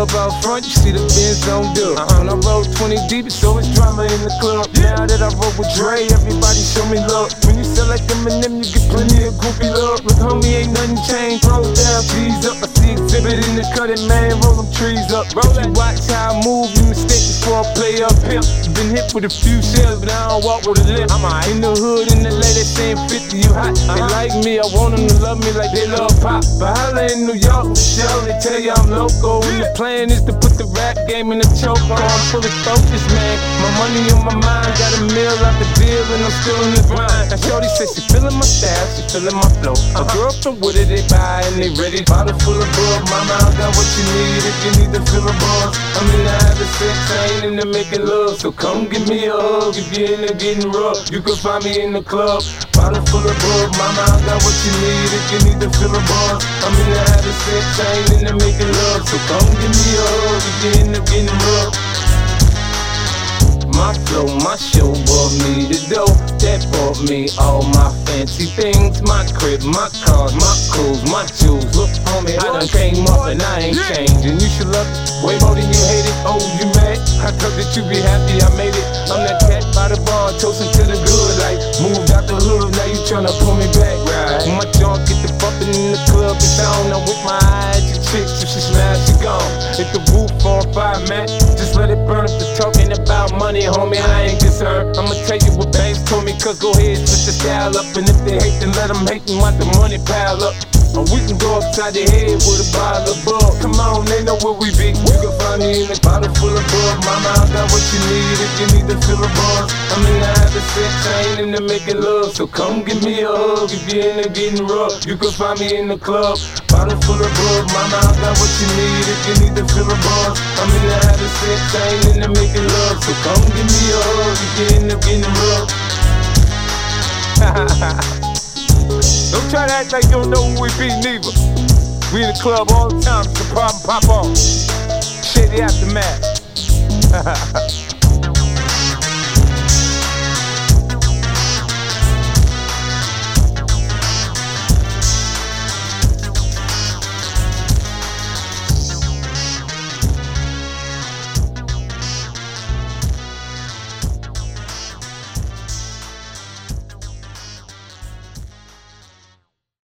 club out front, you see the Benz on dub. When I roll 20 deep, it's always drama in the club. Now that I roll with Dre, everybody show me love. When you sell like Eminem, you get plenty of groupie love. Look, homie, ain't nothing changed. Roll down, G's up. I see exhibit in the cutting, man, roll them trees up. Roll that. Watch how I move, you mistake before I play up here. Been hit with a few shells, but I don't walk with a limp. I'm in the hood, in the lady saying 50, you hot. They like me, I want them to love me like they love pop. But holla in New York, Michelle, they tell you I'm loco. And the plan is to put the rap game in the choke. I'm fully focused, man. My money on my mind, got a meal out the deal, and I'm still in the grind. Now shorty says she feeling my style, she feeling my flow. A girl from Wooded, they buy and they ready. Bottle full of bug, mama, I got what you need if you need to fill a buzz. I'm in the having sex, I ain't into making love. So come give me a hug if you're in there getting rough. You can find me in the club, bottle full of bug, mama, I got what you need if you need to fill a buzz. I'm in the having sex, I ain't into making love. So come give me a hug if you're in there getting rough. My flow, my show brought me the dough. That bought me all my fancy things. My crib, my cars, my clothes, my jewels. Look, homie, I done came up and I ain't changed. And you should love it way more than you hate it. Oh, you mad? I thought that you be happy I made it. I'm that cat by the bar, toasting to the good. Like, moved out the hood, now you tryna pull me back, right? My junk get the bumpin' in the club, it's down. I'm with my eyes, your chicks, if she smash, she gone. If the roof on fire, man, just let it burn. If the talking about money, homie, I ain't concerned. I'ma tell you what banks told me, cause go ahead, switch the style up. And if they hate, then let them hate and watch the money pile up. Or we can go upside the head with a bottle of bug. Come on, they know where we be. You can find me in a bottle full of bug. Mama, I got what you need if you need to fill a buzz. I'm in the having sex, I ain't into making love. So come give me a hug if you're in there getting rough. You can find me in the club, bottle full of bug. Mama, I got what you need if you need to fill a buzz. I'm in the having sex, I ain't into making love. So come give me a hug if you're in there getting rough. Don't try to act like you don't know who we be, neither. We in the club all the time, it's a problem, pop off. Shady Aftermath.